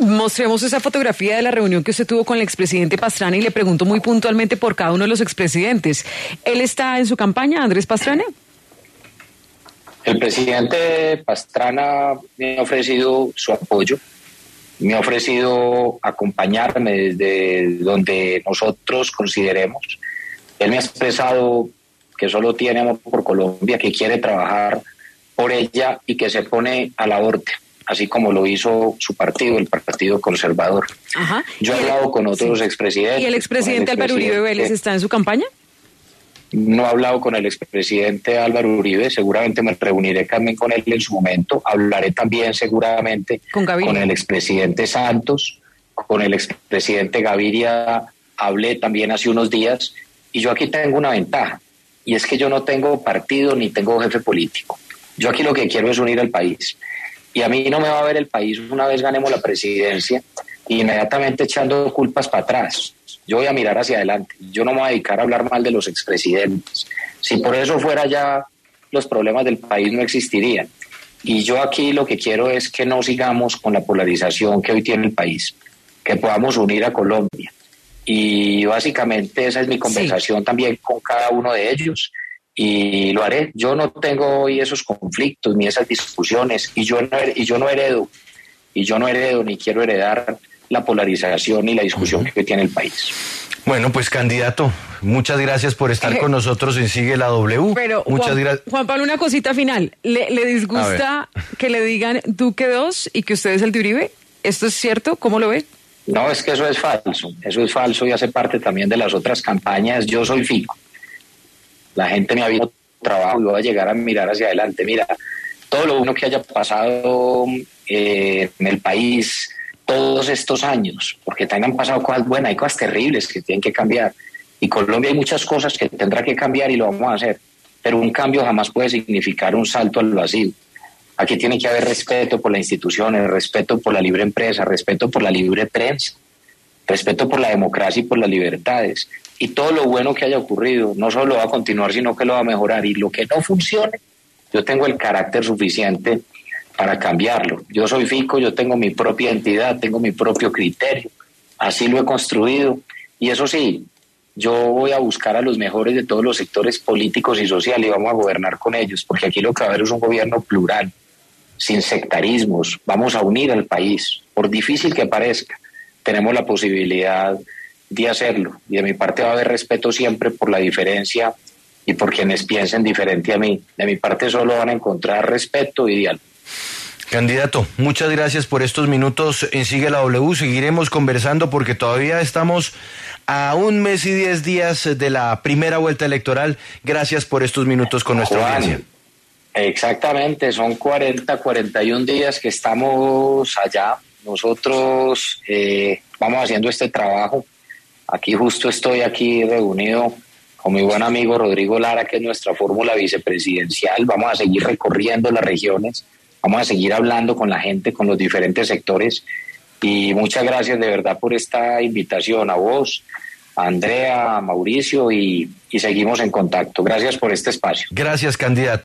Mostremos esa fotografía de la reunión que usted tuvo con el expresidente Pastrana y le pregunto muy puntualmente por cada uno de los expresidentes. ¿Él está en su campaña, Andrés Pastrana? El presidente Pastrana me ha ofrecido su apoyo, me ha ofrecido acompañarme desde donde nosotros consideremos. Él me ha expresado que solo tiene amor por Colombia, que quiere trabajar por ella y que se pone a la orden, así como lo hizo su partido, el Partido Conservador. Ajá. Yo he hablado con otros expresidentes. ¿Y el expresidente Álvaro Uribe Vélez está en su campaña? No he hablado con el expresidente Álvaro Uribe, seguramente me reuniré también con él en su momento. Hablaré también seguramente con el expresidente Santos, con el expresidente Gaviria, hablé también hace unos días, y yo aquí tengo una ventaja, y es que yo no tengo partido ni tengo jefe político. Yo aquí lo que quiero es unir al país, y a mí no me va a ver el país una vez ganemos la presidencia, inmediatamente echando culpas para atrás. Yo voy a mirar hacia adelante. Yo no me voy a dedicar a hablar mal de los expresidentes. Si por eso fuera ya, los problemas del país no existirían. Y yo aquí lo que quiero es que no sigamos con la polarización que hoy tiene el país, que podamos unir a Colombia. Y básicamente esa es mi conversación también con cada uno de ellos. Y lo haré. Yo no tengo hoy esos conflictos ni esas discusiones. Y yo no heredo ni quiero heredar la polarización y la discusión que tiene el país. Bueno, pues candidato, muchas gracias por estar con nosotros en Sigue la W. Pero Juan Pablo, una cosita final. ¿Le disgusta que le digan Duque 2 y que usted es el de Uribe? ¿Esto es cierto? ¿Cómo lo ve? No, es que eso es falso y hace parte también de las otras campañas. Yo soy fijo. La gente me ha visto trabajo y voy a llegar a mirar hacia adelante. Mira, todo lo bueno que haya pasado en el país todos estos años, porque también han pasado cosas buenas, hay cosas terribles que tienen que cambiar, y Colombia hay muchas cosas que tendrá que cambiar y lo vamos a hacer, pero un cambio jamás puede significar un salto al vacío. Aquí tiene que haber respeto por las instituciones, respeto por la libre empresa, respeto por la libre prensa, respeto por la democracia y por las libertades, y todo lo bueno que haya ocurrido no solo va a continuar, sino que lo va a mejorar, y lo que no funcione, yo tengo el carácter suficiente para cambiarlo. Yo soy fico, yo tengo mi propia entidad, tengo mi propio criterio, así lo he construido, y eso sí, yo voy a buscar a los mejores de todos los sectores políticos y sociales y vamos a gobernar con ellos, porque aquí lo que va a haber es un gobierno plural, sin sectarismos, vamos a unir al país, por difícil que parezca, tenemos la posibilidad de hacerlo, y de mi parte va a haber respeto siempre por la diferencia y por quienes piensen diferente a mí. De mi parte solo van a encontrar respeto y diálogo. Candidato, muchas gracias por estos minutos en Sigue la W. Seguiremos conversando porque todavía estamos a 1 mes y 10 días de la primera vuelta electoral. Gracias por estos minutos con nuestra audiencia. Exactamente, son 41 días que estamos allá. Nosotros vamos haciendo este trabajo. Aquí justo estoy aquí reunido con mi buen amigo Rodrigo Lara, que es nuestra fórmula vicepresidencial. Vamos a seguir recorriendo las regiones. Vamos a seguir hablando con la gente, con los diferentes sectores, y muchas gracias de verdad por esta invitación a vos, a Andrea, a Mauricio, y seguimos en contacto. Gracias por este espacio. Gracias, candidato.